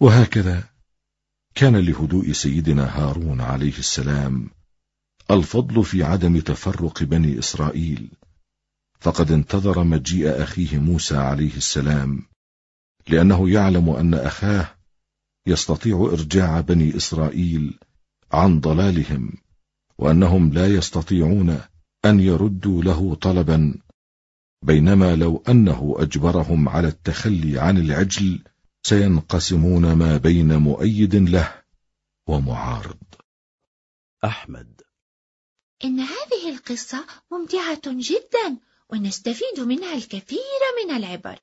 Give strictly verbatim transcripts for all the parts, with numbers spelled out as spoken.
وهكذا كان لهدوء سيدنا هارون عليه السلام الفضل في عدم تفرق بني إسرائيل، فقد انتظر مجيء أخيه موسى عليه السلام لأنه يعلم أن أخاه يستطيع إرجاع بني إسرائيل عن ضلالهم، وأنهم لا يستطيعون أن يردوا له طلبا، بينما لو أنه أجبرهم على التخلي عن العجل سينقسمون ما بين مؤيد له ومعارض. أحمد: إن هذه القصة ممتعة جدا ونستفيد منها الكثير من العبر.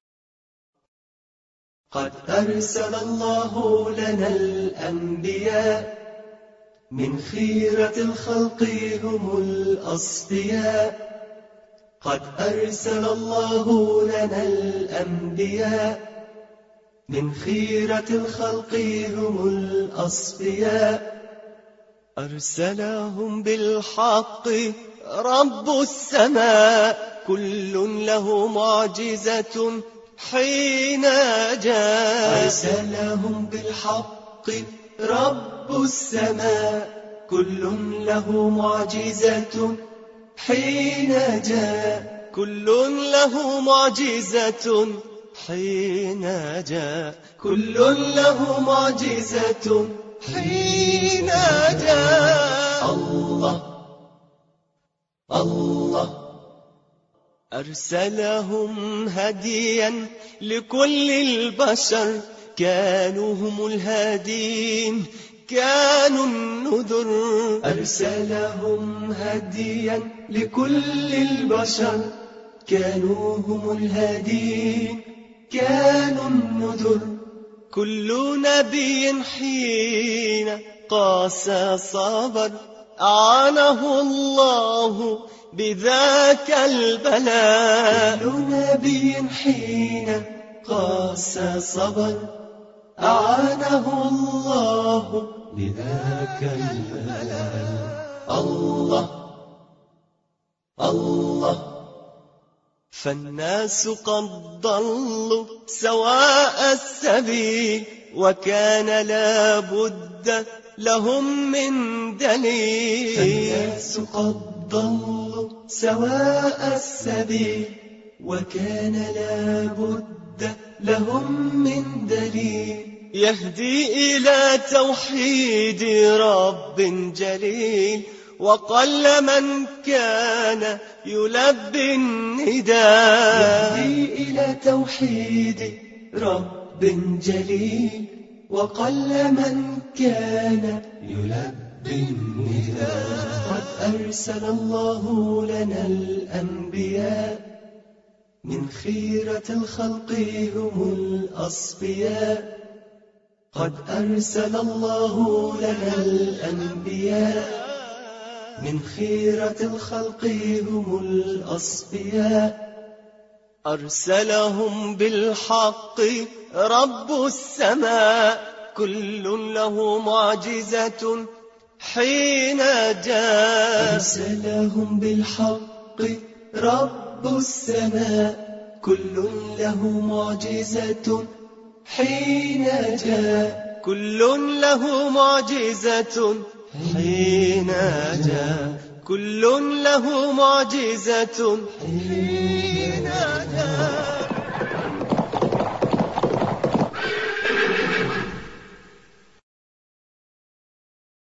قد أرسل الله لنا الأنبياء من خيرة الخلق هم الأصفياء. قد أرسل الله لنا الأنبياء من خيرة الخلق هم الأصفياء. أرسلهم بالحق رب السماء، كل له معجزة حين جاء. أرسلهم بالحق رب السماء، كل له معجزة حين جاء. كل له معجزة حين جاء. كل له معجزة حين جاء. الله الله. أرسلهم هديا لكل البشر، كانوا هم الهادين كانوا النذر. أرسلهم هديا لكل البشر، كانوا هم الهادين كانوا النذر. كل نبي حين قاسى صبر، أعانه الله بذاك البلاء. كل نبي حين قاسى صبر، أعانه الله بذاك البلاء. الله الله. فالناس قد ضلوا سواء السبيل، وكان لا بد لهم من دليل. فالناس قد ضلوا سواء السبيل، وكان لا بد لهم من دليل. يهدي إلى توحيد رب جليل، وقل من كان يلبي النداء. يهدي إلى توحيد رب جليل، وقل من كان يلبي النداء. قد أرسل الله لنا الأنبياء من خيرة الخلق هم الأصفياء. قد أرسل الله لنا الأنبياء من خيرة الخلق هم الأصفياء. أرسلهم بالحق رب السماء، كل له معجزة حين جاء. أرسلهم بالحق رب السماء، كل له معجزة حين جاء. كل له معجزة حين جاء. كل له معجزة حين جاء.